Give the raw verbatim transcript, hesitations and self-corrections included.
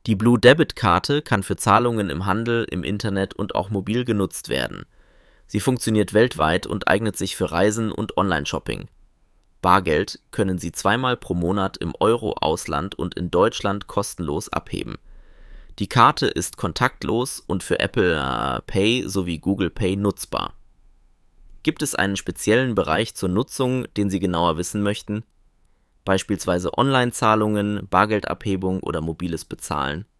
Die Blue Debit Karte kann für Zahlungen im Handel, im Internet und auch mobil genutzt werden. Sie funktioniert weltweit und eignet sich für Reisen und Online-Shopping. Bargeld können Sie zweimal pro Monat im Euro-Ausland und in Deutschland kostenlos abheben. Die Karte ist kontaktlos und für Apple äh, Pay sowie Google Pay nutzbar. Gibt es einen speziellen Bereich zur Nutzung, den Sie genauer wissen möchten? Beispielsweise Online-Zahlungen, Bargeldabhebung oder mobiles Bezahlen?